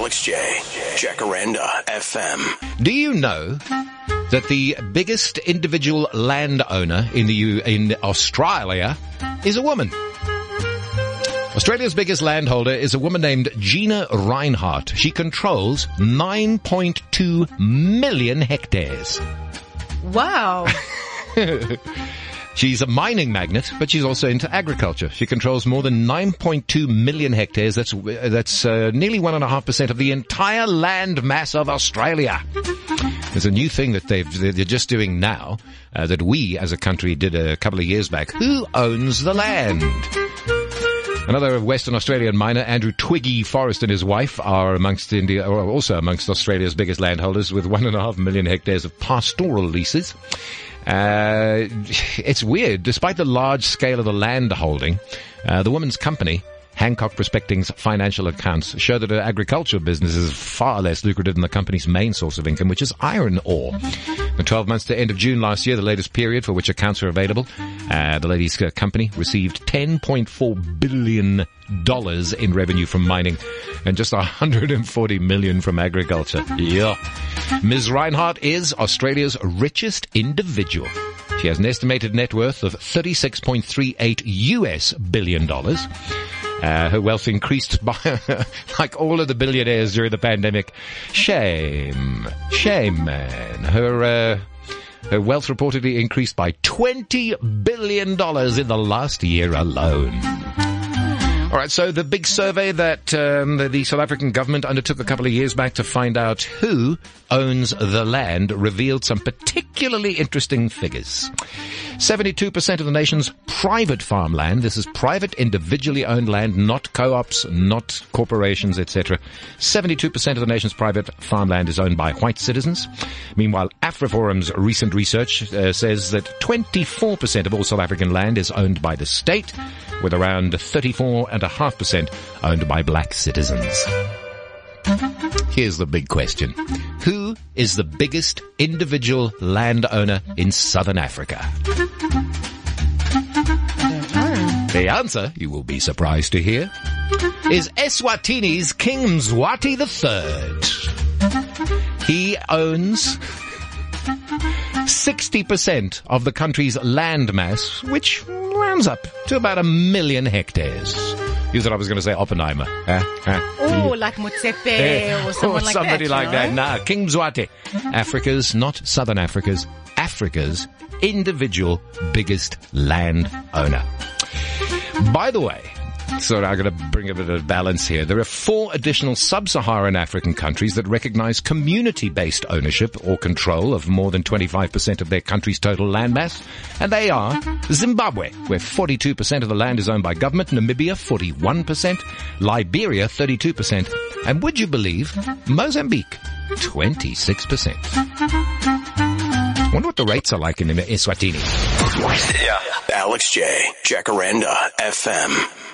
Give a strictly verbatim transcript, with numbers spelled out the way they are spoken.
Alex J. Jacaranda F M. Do you know that the biggest individual landowner in the U- in Australia is a woman? Australia's biggest landholder is a woman named Gina Reinhardt. She controls nine point two million hectares. Wow. She's a mining magnate, but she's also into agriculture. She controls more than nine point two million hectares. That's that's uh, nearly one and a half percent of the entire land mass of Australia. There's a new thing that they've they're just doing now uh, that we as a country did a couple of years back. Who owns the land? Another Western Australian miner, Andrew Twiggy Forrest, and his wife are amongst India, or also amongst Australia's biggest landholders, with one and a half million hectares of pastoral leases. Uh, it's weird. Despite the large scale of the land holding, uh, the woman's company, Hancock Prospecting's financial accounts show that her agricultural business is far less lucrative than the company's main source of income, which is iron ore. The twelve months to end of June last year, the latest period for which accounts are available, uh, the lady's uh, company received ten point four billion dollars in revenue from mining and just one hundred forty million dollars from agriculture. Yeah. Miz Reinhardt is Australia's richest individual. She has an estimated net worth of thirty-six point three eight U S billion dollars. Uh, her wealth increased by, like all of the billionaires during the pandemic. Shame. Shame, man. Her, uh, her wealth reportedly increased by twenty billion dollars in the last year alone. All right, so the big survey that um, the, the South African government undertook a couple of years back to find out who owns the land revealed some particularly interesting figures. seventy-two percent of the nation's private farmland, this is private individually owned land, not co-ops, not corporations, et cetera. seventy-two percent of the nation's private farmland is owned by white citizens. Meanwhile, AfriForum's recent research uh, says that twenty-four percent of all South African land is owned by the state, with around thirty-four point five percent owned by black citizens. Here's the big question. Who is the biggest individual landowner in Southern Africa? The answer, you will be surprised to hear, is Eswatini's King Mzwati the Third. He owns sixty percent of the country's landmass, which rounds up to about a million hectares. You thought I was going to say Oppenheimer. Huh? Huh? Oh, like Motsepe or someone or like somebody that. like you that. know? Nah, King Mzwati. Africa's, not Southern Africa's, Africa's individual biggest land owner. By the way, so I'm going to bring a bit of balance here. There are four additional sub-Saharan African countries that recognize community-based ownership or control of more than twenty-five percent of their country's total landmass. And they are Zimbabwe, where forty-two percent of the land is owned by government, Namibia, forty-one percent, Liberia, thirty-two percent, and would you believe, Mozambique, twenty-six percent. I wonder what the rates are like in Eswatini. Yeah. Alex J. Jacaranda F M.